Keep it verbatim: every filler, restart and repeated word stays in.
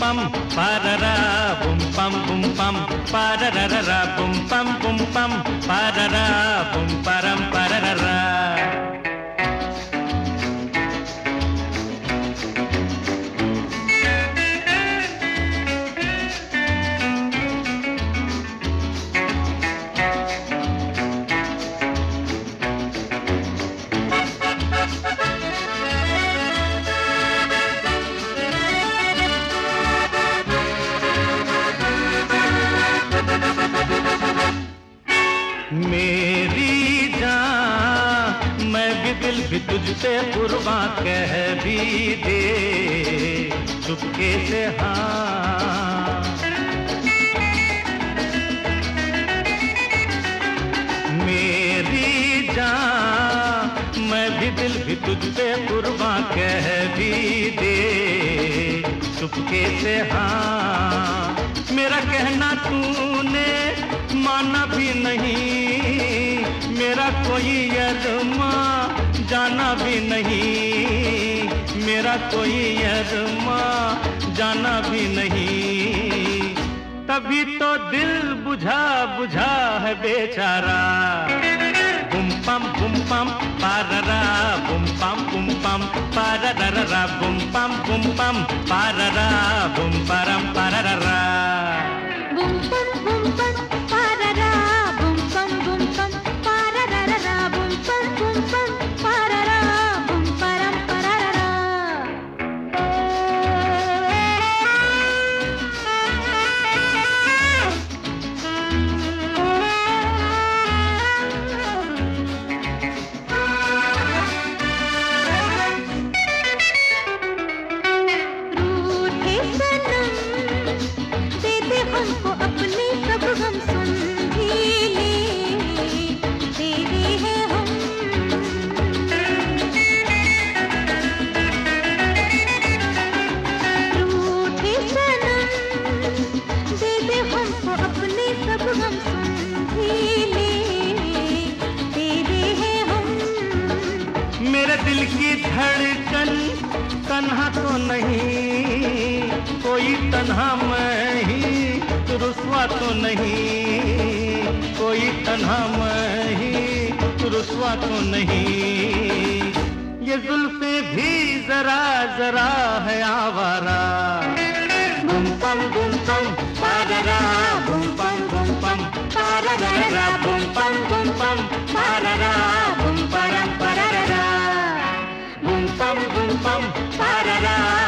pam parara bum pam bum pam pararara bum pam bum pam parara bum param pararara. मेरी जान मैं भी दिल भी तुझ पे कुर्बान कह भी दे चुपके से हाँ। मेरी जान मैं भी दिल भी तुझ पे कुर्बान कह भी दे चुपके से हाँ। मेरा कहना तूने माना भी नहीं, मेरा कोई अरमा जाना भी नहीं, मेरा कोई अरमा जाना भी नहीं। तभी तो दिल बुझा बुझा है बेचारा। बुम पम बुम पम पाररा बुम पम बुम पम पाररा बुम पम बुम पम पाररा बुम परम पाररा। बुम पम बुम पम पाररा बुम पम बुम पम पाररा बुम पम बुम पम पाररा बुम परम पाररा। रूठे सनम दे दे हमको अपने सब गम सुन भी ले, तेरे हैं हम। रूठे सनम दे दे हमको अपने सब गम सुन भी ले, तेरे हैं हम। मेरे दिल की धड़कन तन्हा तो नहीं, कोई तन्हा मैं ही रुस्वा तो नहीं, कोई तन्हा मैं ही रुस्वा तो नहीं। ये जुल्फे भी जरा जरा है आवारा। बुम पम बुम पम पाररा बुम पम बुम पम पाररा बुम पम बुम पम पाररा बुम परम पररा। बुम पम बुम पम पाररा